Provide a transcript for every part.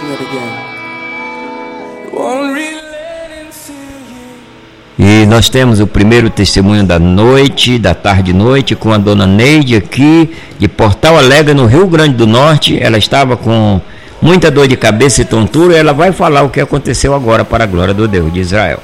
E nós temos o primeiro testemunho da noite, da tarde e noite, com a dona Neide aqui, de Portal Alegre, no Rio Grande do Norte. Ela estava com muita dor de cabeça e tontura, e ela vai falar o que aconteceu agora, para a glória do Deus de Israel.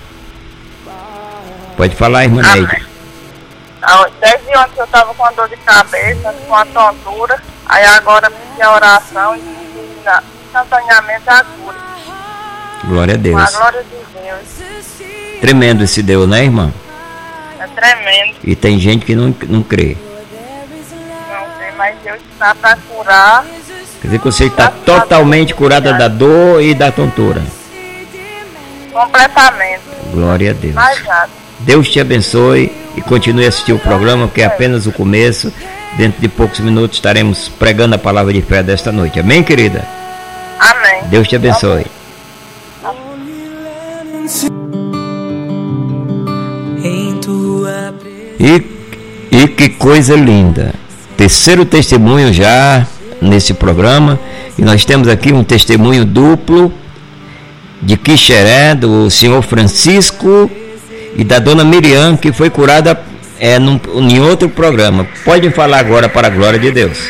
Pode falar, irmã Neide. Desde ontem eu estava com a dor de cabeça, com a tontura, aí agora pedi a oração e instantaneamente a cura. Glória a Deus. Com a glória de Deus. Tremendo esse Deus, né, irmã? É tremendo. E tem gente que não crê. Não sei, mas Deus está para curar. Quer dizer que você está totalmente curada da dor e da tontura. Completamente. Glória a Deus. Mais nada. Deus te abençoe e continue a assistir o programa, que é apenas o começo. Dentro de poucos minutos estaremos pregando a palavra de fé desta noite. Amém, querida? Amém. Deus te abençoe. E que coisa linda. Terceiro testemunho já nesse programa. E nós temos aqui um testemunho duplo de Quixeré, do senhor Francisco e da dona Miriam, que foi curada em outro programa. Pode falar agora, para a glória de Deus.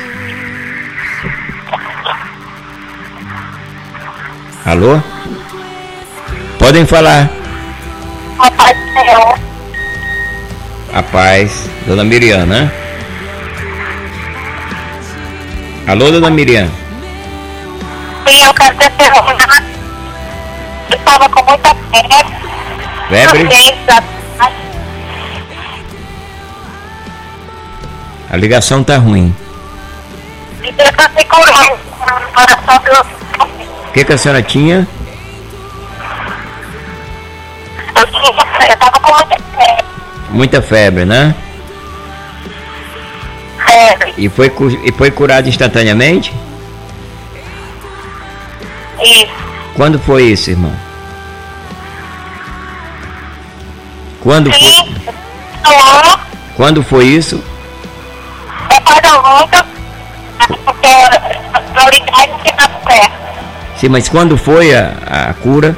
Alô? Podem falar. A paz do Senhor. A paz, dona Miriam, né? Alô, dona Miriam? Sim, eu quero testemunhar. Eu estava com muita febre. Febre? A ligação tá ruim. E Deus está se curando no coração do... O que a senhora tinha? Eu estava com muita febre. Muita febre, né? Febre. E foi curado instantaneamente? Isso. Quando foi isso, irmão? Quando foi? Sim. Senhor. Quando foi isso? Depois da luta, porque a prioridade é ficar perto. Sim, mas quando foi a cura?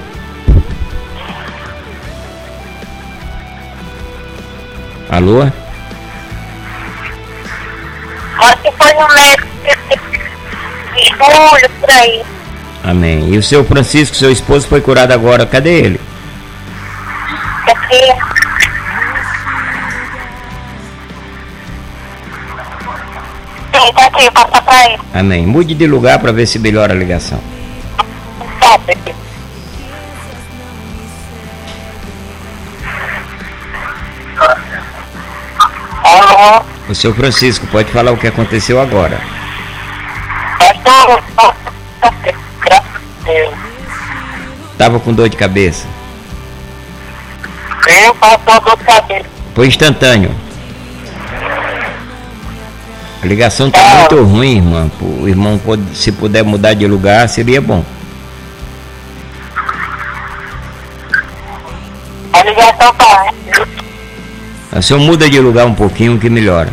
Alô? Acho que foi no mês de julho, por aí. Amém. E o seu Francisco, seu esposo, foi curado agora. Cadê ele? Porque... Sim, tá aqui, passa pra ele. Amém. Mude de lugar para ver se melhora a ligação. Sabe? Alô? O seu Francisco, pode falar o que aconteceu agora. Graças a Deus. Estava com dor de cabeça. Eu passo dor de cabeça. Foi instantâneo. A ligação está muito ruim, irmã. O irmão, se puder mudar de lugar, seria bom. A ligação tá. A senhora muda de lugar um pouquinho que melhora.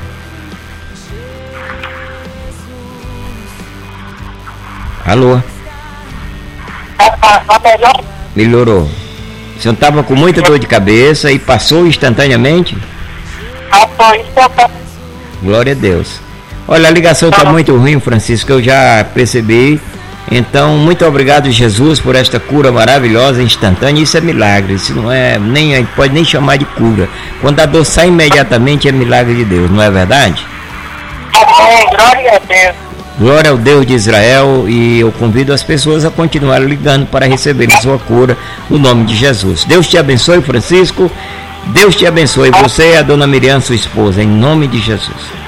Alô? Tá melhor? Melhorou. O senhor estava com muita dor de cabeça e passou instantaneamente? Glória a Deus. Olha, a ligação está muito ruim, Francisco, eu já percebi. Então, muito obrigado, Jesus, por esta cura maravilhosa, instantânea. Isso é milagre, isso não é, nem pode nem chamar de cura. Quando a dor sai imediatamente, é milagre de Deus, não é verdade? Amém, glória a Deus. Glória ao Deus de Israel, e eu convido as pessoas a continuar ligando para receberem sua cura no nome de Jesus. Deus te abençoe, Francisco. Deus te abençoe, você e a dona Miriam, sua esposa, em nome de Jesus.